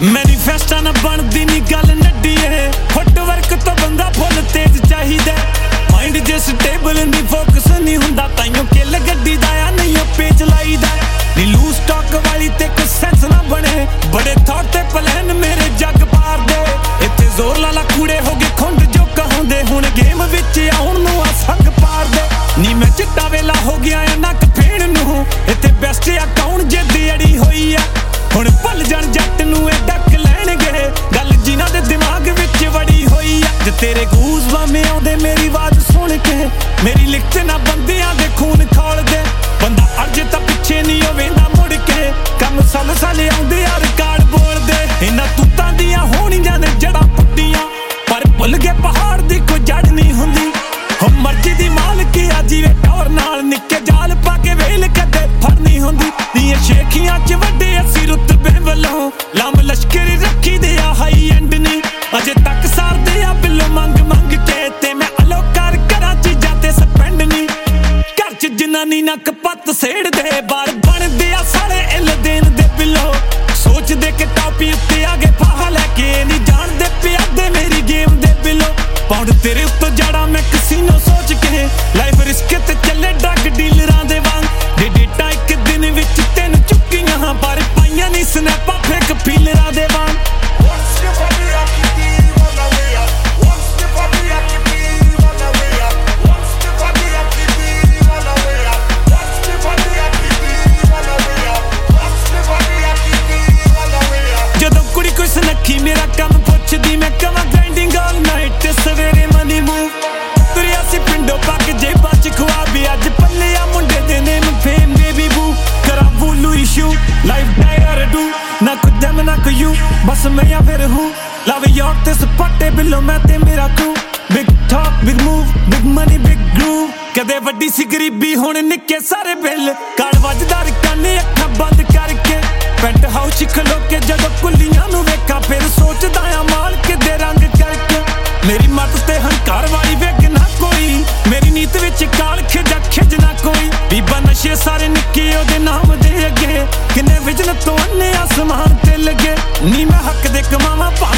मैनीफेस्टा ना बनदी नी गल नड्डी है फुटवर्क तो बंदा फुल तेज चाहिदा माइंड जे स्टेबल नी फोकस नहीं हुंदा ताइयों किल गड्डी दा या नहीं पेच लाईदा नी लूज स्टॉक वाली ते कोई सेंस ना बने बड़े थॉट ते प्लान मेरे जग पार दे इत्थे जोर लाला कूड़े हो गए खुंड जो कहंदे हुण गेम विच आउण नूं आ संग पार दे नी मैं चिट्टा वेला हो गया या नक फेण नूं इत्थे बेस्ट अकाउंट जे दिहड़ी होई आ हुण भुल जाण जट नूं ए डक लैणगे गल जिन्हां दे दिमाग विच वड़ी होई आ जे तेरे गूज़बम्प आउंदे मेरी आवाज़ सुण के मेरी लिखत ना बंदियां दे खून खोल दे बंदा अरजे तां पिछे नहीं हो वेंदा मुड़ के कम सल सल आउंदे आ रिकार्ड बोल दे इन्हां तूतां दियां होणीਆਂ ने जड़ां पुट्टियां पर भुल गए पहाड़ दी कोई जड़ नहीं हुंदी हो मर्जी दी मालकी आ जीवे टौर नाल निक्के जाल पा के वेल कदे फड़ नहीं हुंदी नी शेखियां च वड्डे असी रुतबे वल्लों लाम लश्कर रखी दे आ हाई एंड नी अजे तक सारदे आ बिल्लो मंग मंग के ते मैं अलोकार करां चीजां ते स्पेंड नी घर च जनानी नक पत्त सेड़ दे बार बनदे आ सारे इल देन दे बिल्लो सोच दे के टापी उत्ते आगे फाहा लेके नी जानदे प्यादे मेरी गेम दे बिल्लो पाउंड तेरे उत्तों जड़ा मैं कसीनो सोच के लाइफ रिस्क ते चले ड्रग डीलरां दे वांग दे डेटा एक दिन विच तीन चुक्कियां पर पाइयां नी स्नैपां फेक फीलरां दे वांग जदों कुड़ी कोई सनक्खी मेरा कम पुछदी मैं कवां ग्राइंडिंग ऑल नाइट ते सवेरे मनी मूव तुरिया सी पिंडों पक जेबां च खुआबी अज पल्ले आ मुंडे दे नेम फेम बेबी बू करा बुलू इशू लाइफ डायर डू ना कुछ दम ना कोई यू बस मैं या फिर हूँ लव यॉर्क ते सपाटे बिल्लो मैं ते मेरा crew big talk big move big money big groove कदे वड्डी सी गरीबी हुण निक्के सारे बिल काल वजदा रकाने अखां बंद करके पेंट हाउस च खलो के जदों कुल्लियां नूं वेखां फिर सोचदा आ मालक दे रंग करके मेरी मत ते हंकार वाली वेग ना कोई मेरी नीत विच काल खिजा खिज ना कोई बीबा नशे सारे निक्के ओदे नाम दे अगे किन्ने विजन तो अन्ने आसमान ते लगे नी मैं हक दे कमावां